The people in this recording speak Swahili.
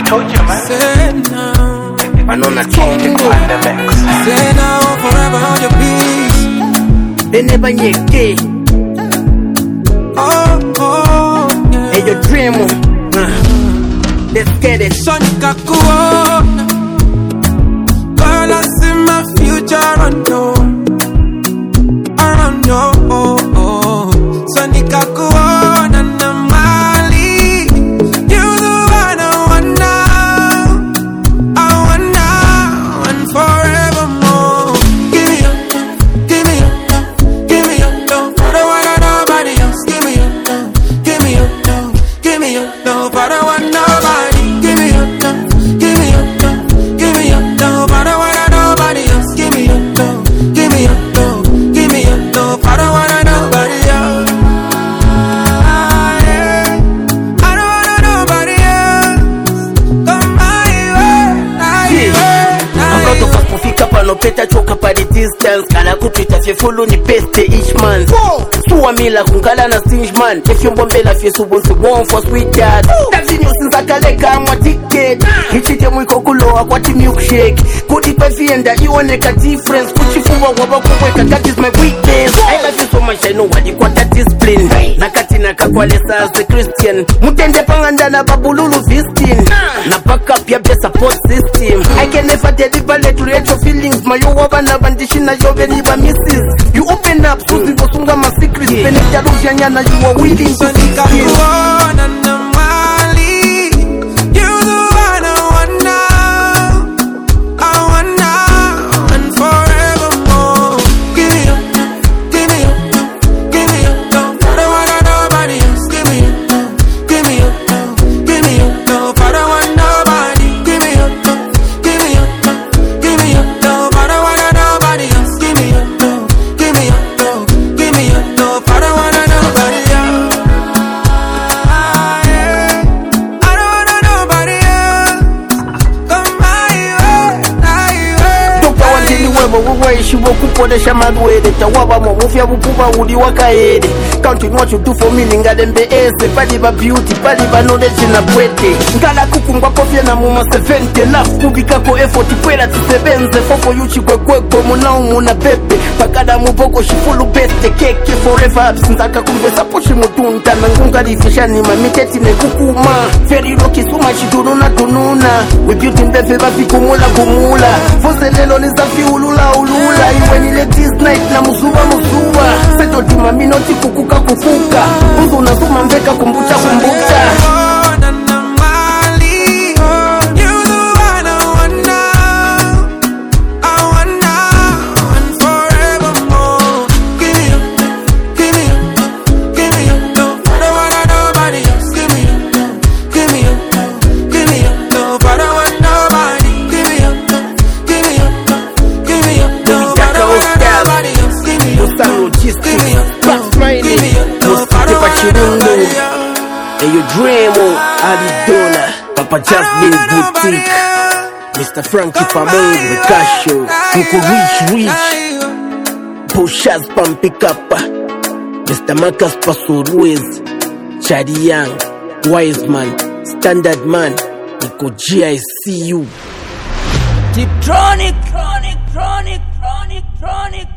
told you, man. Say now. Man on a change the pandemic. Say now, forever on your peace. They never yet. Oh, yeah. Hey, your dream. Let's get it. Sonica Kuona. Girl, I see my future around you. Sonica Kuona na Mali. You the one I want now. I want now and forevermore. Give me your love, give me your love, give me your love. I don't want nobody else. Give me your love, give me your love, give me your love. I don't want nobody. Give me your love, give me your love, give me your love. I don't want nobody else. Give me your love, give me your love, give me your love. I don't want nobody else. I don't want nobody else. Come my way, I'm proud of us kufika pano peta choka pa the distance. Kala kupita fye follow ni best each man. Suwa mila kungala na stinge man. If you bombela fye subo se one for sweet dad. Taxi news since akaleka mwa ticket. Hichite mwiko kuloa kwa ti milkshake. Kudipa vienda iwoneka difference. Kuchifuwa waba kuweka that is my weakness. I love you so much I know what you got that discipline. Nakati nakakwalesa as a Christian. Mutende panganda na babululu vistin. Na back up ya best support system. I can never deliver let you reach your feelings. Mayo waba na bandishi na yo veni ba misses. You open up so zivosunga ma secrets. Benekja rujanya na you are willing to Sonica Kuona na Mali. You the one I want now. I want now and forevermore. Give me your love, give me your love, give me your love. I don't want nobody else. Give me your love, give me your love, give me your love. I don't want nobody. Give me your love, give me your love, give me your love. I don't want nobody else. Give me your love, give me your love, give me your love. I don't want nobody else. I don't want nobody else. Come my way. Toka wandini webo wewe shiwo kuponesha maduede. Tawaba mo mufya bukuba udi wakaede. Counting what you do for me ningadembe ese. Pali ba beauty, pali ba knowledge na bwete. Ngala kukungwa kofia na muma 70. Love kubika ko effort kwela tisebenze. Fofo yuchi kwe kweko munau muna pepe. Pakada muboko shifulu beste keke forever. Sinzaka kumvesa pochi mutunta. Nangunga rifishani mamiteti nekukuma. Feri roki suma shidununa dununa. We beauty mbefe bafi kumula kumula. Fose lelo nizafi ulula ulula. Iwe nile this night na musuba musuba. Seto tima minoti kukuka kufuka. Mungu nasuma mveka kumbucha kumbucha. Kuona na Mali. You the one I want now. I want now and forevermore. Give me your love, give me your love, give me your love. I don't want nobody else. Give me your love, give me your love, give me your love. I don't want nobody. Give me your love, give me your love, give me your love. I don't want nobody else. Give me your love, give me your love, give me your love. I don't want nobody else. Hey, your dream Arizona, Papa Jasmine Boutique, Mr. Frankie Pamon, the cash show, Kuku Rich, Pushas Pampikapa, Mr. Marcus Paso Ruiz, Chadi Young, Wiseman, Standard Man, Nico GICU. Tiptronic, Tronic.